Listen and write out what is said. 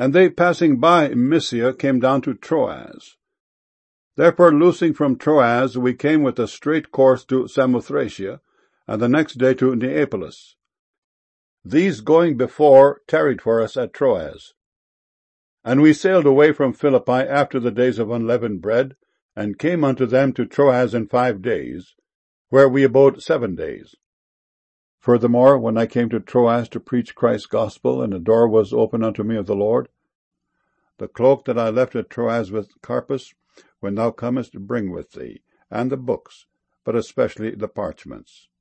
And they, passing by Mysia, came down to Troas. Therefore, loosing from Troas, we came with a straight course to Samothracia, and the next day to Neapolis. These going before tarried for us at Troas. And we sailed away from Philippi after the days of unleavened bread, and came unto them to Troas in 5 days, where we abode 7 days. Furthermore, when I came to Troas to preach Christ's gospel, and a door was opened unto me of the Lord, the cloak that I left at Troas with Carpus, when thou comest, bring with thee, and the books, but especially the parchments.